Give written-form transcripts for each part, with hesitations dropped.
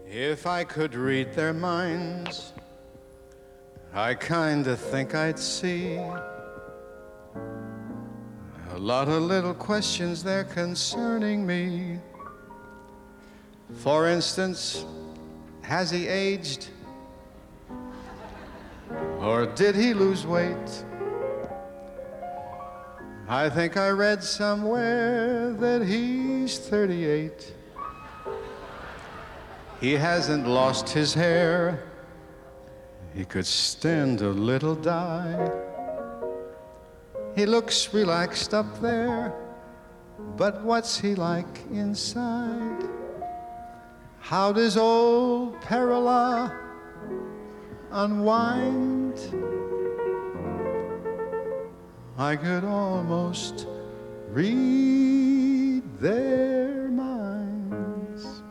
If I could read their minds, I kinda think I'd see a lot of little questions there concerning me. For instance, has he aged? Or did he lose weight? I think I read somewhere that he's 38. He hasn't lost his hair. He could stand a little dye. He looks relaxed up there, but what's he like inside? How does old Perilla unwind? I could almost read their minds.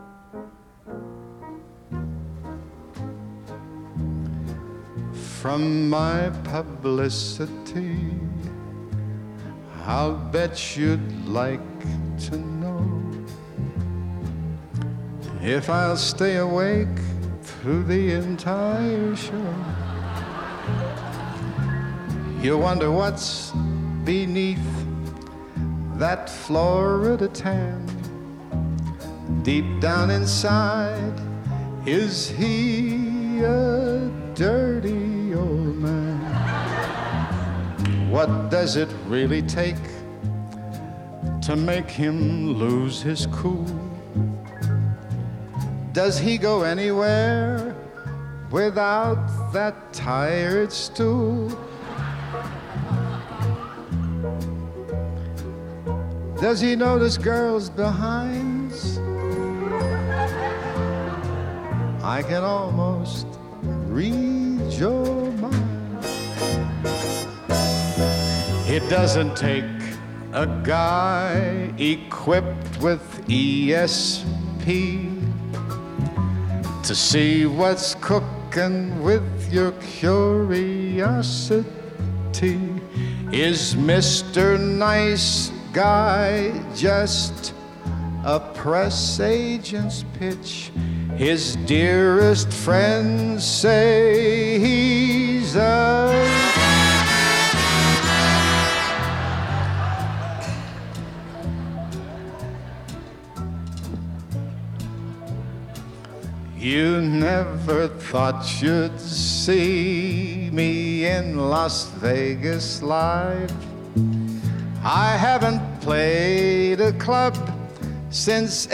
From my publicity, I'll bet you'd like to know if I'll stay awake through the entire show. You wonder what's beneath that Florida tan. Deep down inside, is he a dirty old man? What does it really take to make him lose his cool? Does he go anywhere without that tired stool? Does he notice girls' behinds? I can almost read your mind. It doesn't take a guy equipped with ESP to see what's cooking with your curiosity. Is Mr. Nice Guy just a press agent's pitch? His dearest friends say he's a... You never thought you'd see me in Las Vegas live. I haven't played a club since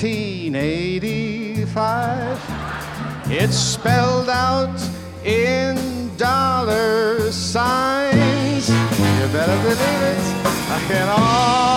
1885. It's spelled out in dollar signs. You better believe it. I can